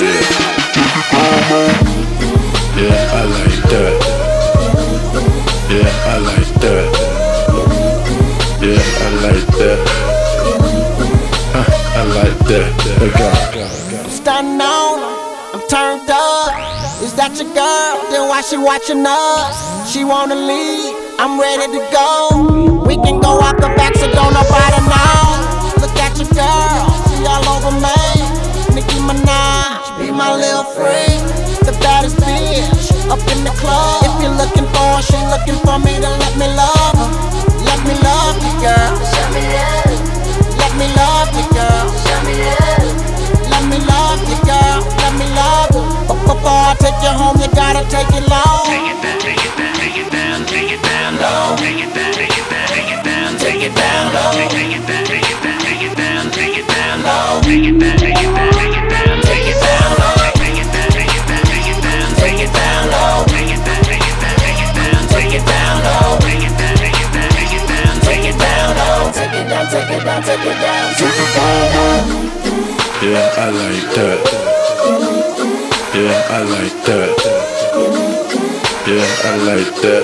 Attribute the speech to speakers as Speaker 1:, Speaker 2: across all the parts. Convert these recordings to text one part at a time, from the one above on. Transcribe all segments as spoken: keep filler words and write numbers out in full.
Speaker 1: Yeah, I like that. Yeah, I like that. Yeah, I like that. Huh, I like that.
Speaker 2: I'm stunning on her, I'm turned up. Is that your girl? Then why she watching us? She wanna leave, I'm ready to go. We can go out the back so don't nobody know. Look at your girl, she all over me. Nicki Minaj, be my little friend. The baddest bitch up in the club. If you're looking for her, she looking for me, then let me love her. Let me love you, girl.
Speaker 3: Show me love.
Speaker 2: Let me love you, girl.
Speaker 3: Show me love.
Speaker 2: Let me love you, girl. Let me love you. But before I take you home, you gotta take it long.
Speaker 4: Take it down, take it down, take it down, take it down low. Take it down, take it down, take it down, take it down low. Take it down, take it down, take it down, take it down low. Take it down, take it down, take it down, take it down low. Take it down, take it down, take it down, take it down low. Take it down, take it down, take it down, take it down low. Take it down, take it down, take it down, take it down low.
Speaker 2: Take it down, take it down, take it down, take it down.
Speaker 1: Yeah, I like that. Yeah, I like that. Yeah, I like that.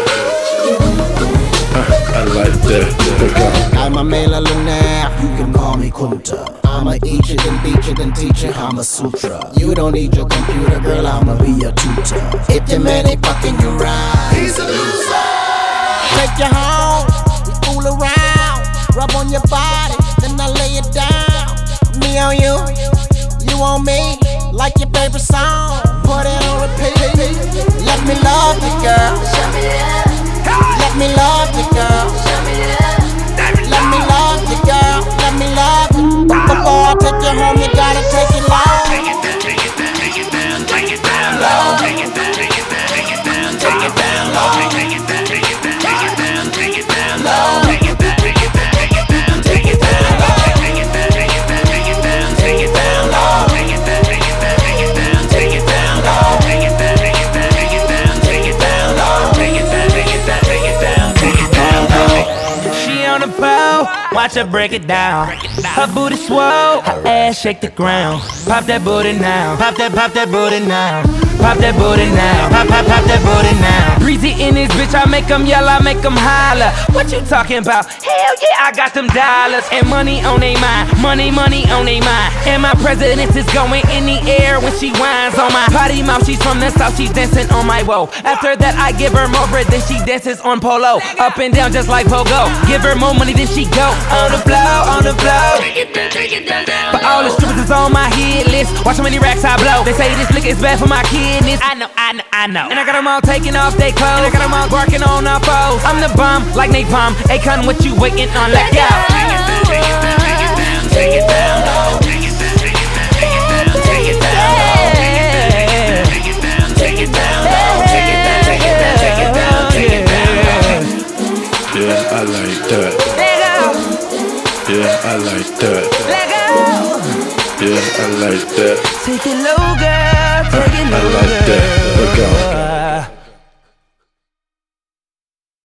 Speaker 1: Huh, I like that.
Speaker 2: I'm a male lunaire, you can call me Kunta. I'ma eat you, then beat you, then teach you Kama Sutra. You don't need your computer, girl, I'ma be your tutor. If your man ain't fucking you right, he's a loser. Take you home, we fool around. Rub on your body, then I lay it down. Me on you, you on me, like your favorite song. Put it on repeat. Let me love you, girl.
Speaker 3: Show me love.
Speaker 2: Let me love you, girl.
Speaker 3: Show me love.
Speaker 2: Let me love you, girl. Let me love you. But before I take you home, you gotta take it long.
Speaker 4: Take it down, take it down, take it down, take it down low. Take it down, take it down, take it down, take it down low. Take it down, take it down, take it down, take it down low. Take it down, take it down, take it down, take it down low. Take it down, take it down, take it down, take it down low. Take it down, take it down, take it down, take it down low. Take it down, take it down, take it down, take it down low. Take it down, take it down, take it down, take it down low.
Speaker 5: She on the pole, watch her break it down. Her booty swole, her ass shake the ground. Pop that booty now, pop that, pop that booty now. Pop that booty now, pop, pop, pop that booty now. Breezy in this bitch, I make them yell, I make them holler. What you talking about? Hell yeah, I got them dollars. And money on they mind, money, money on they mind. And my president is going in the air when she whines on my potty mouth. She's from the south, she's dancing on my woe. After that, I give her more bread than she dances on polo. Up and down just like Pogo. Give her more money than she go. On the floor, on the floor.
Speaker 4: Take it down, take it down, down
Speaker 5: But all the strippers is on my hit list. Watch how many racks I blow. They say this liquor is bad for my kidneys. I know, I know, I know. And I got them all taking off they clothes. And I got them all barking on our foes. I'm the bomb, like napalm. Akon, what you waiting on? Let go.
Speaker 4: Take it down, take it down, take it down, take it down low. Take it down, take it down, take it down, take it down low. Take it down, take it down, take it down, take it down, take it down, take it down, take it down low.
Speaker 1: Yeah, I like that.
Speaker 5: Let go.
Speaker 1: Yeah, I like that.
Speaker 5: Let go.
Speaker 1: Yeah, I like that.
Speaker 5: Take it low, girl. Take it
Speaker 1: I
Speaker 5: low,
Speaker 1: like that. Let go.
Speaker 5: girl.